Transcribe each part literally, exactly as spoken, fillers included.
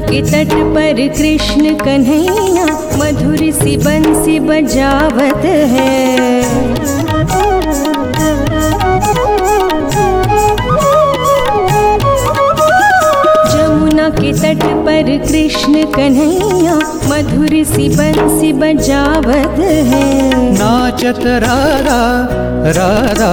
के तट पर कृष्ण कन्हैया मधुर सी बंसी बजावत है। जमुना के तट पर कृष्ण कन्हैया मधुर सी बंसी बजावत है। नाचत राधा राधा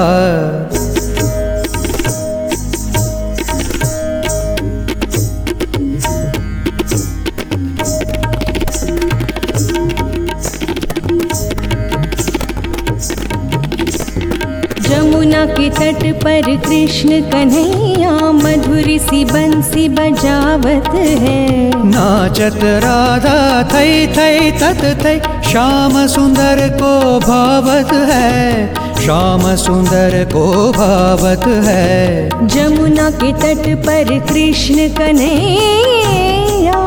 जमुना के तट पर कृष्ण कन्हैया मधुर सी बंसी बजावत है। नाचत राधा थई थई तत थई श्याम सुंदर को भावत है, श्याम सुंदर को भावत है। जमुना के तट पर कृष्ण कन्हैया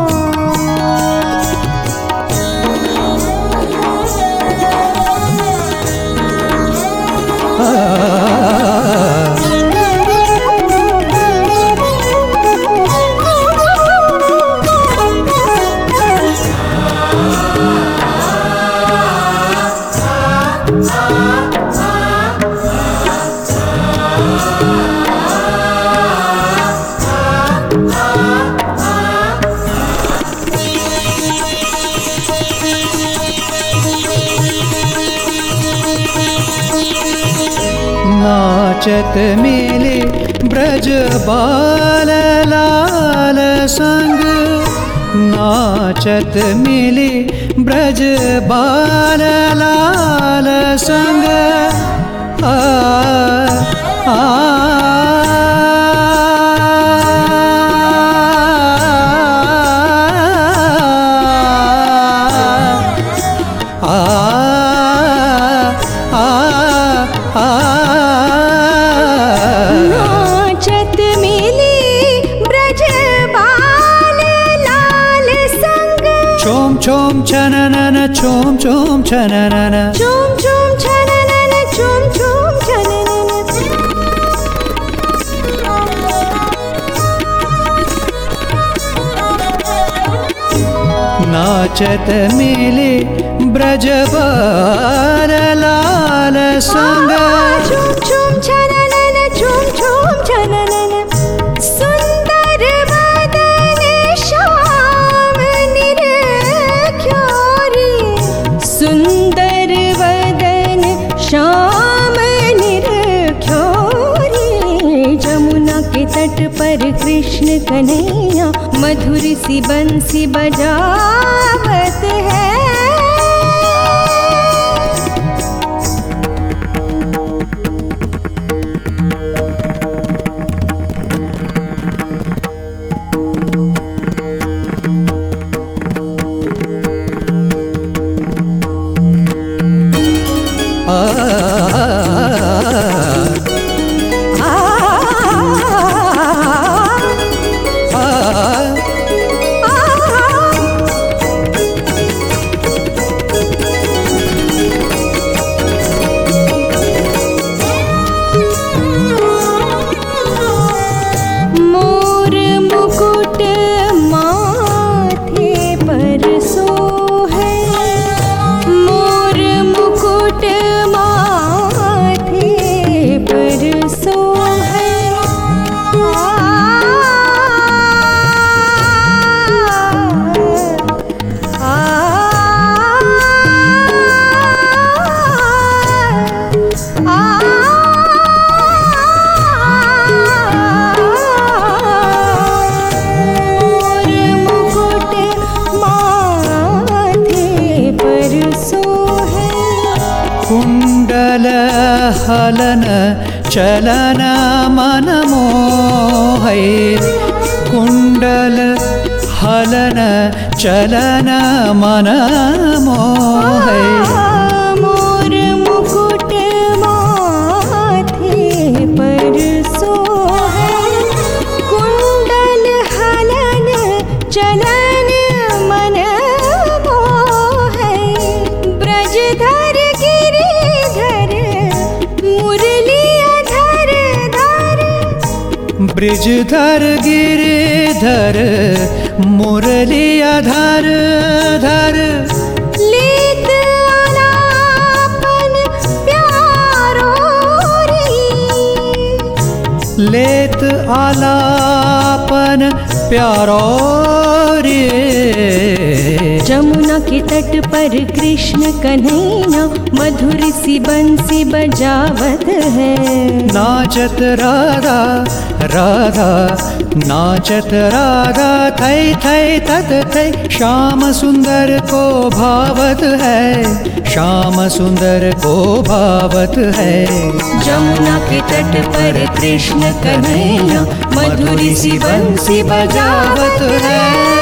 नाचत मेले ब्रज बाल लाल संग, नाचत मेले ब्रज बाल लाल संग। आ, आ, चोम छननन चोम चोम छननन चोम चोम छननन चोम चोम छननन। नाचत मेले ब्रज बाल लाल संग। चोम चोम छननन चोम चोम छननन। सुंदर वदन श्याम निरख्योरी, सुंदर वदन श्याम निरख्योरी। जमुना के तट पर कृष्ण कन्हैया मधुर सी बंसी बजावत है। कुंडल हलन चलन मन मोहै, कुंडल हलन चलन मन मोहै। मोर मुकुट माथे पर सोहै, कुंडल हलन चलन मन मोहै। ब्रजधर गिरिधर मुरली धर धर, ब्रजधर गिरिधर मुरलिया धर धर लेत आलापन प्यारो रे। लेत आलापन प्यारो रे। जमुना के तट पर कृष्ण कन्हैया मधुर सी बंसी बजावत है। नाचत राधा राधा नाचत राधा थै थै तत थै। श्याम सुंदर को भावत है श्याम सुंदर को भावत है। जमुना के तट पर कृष्ण कन्हैया मधुर सी बंसी बजावत है।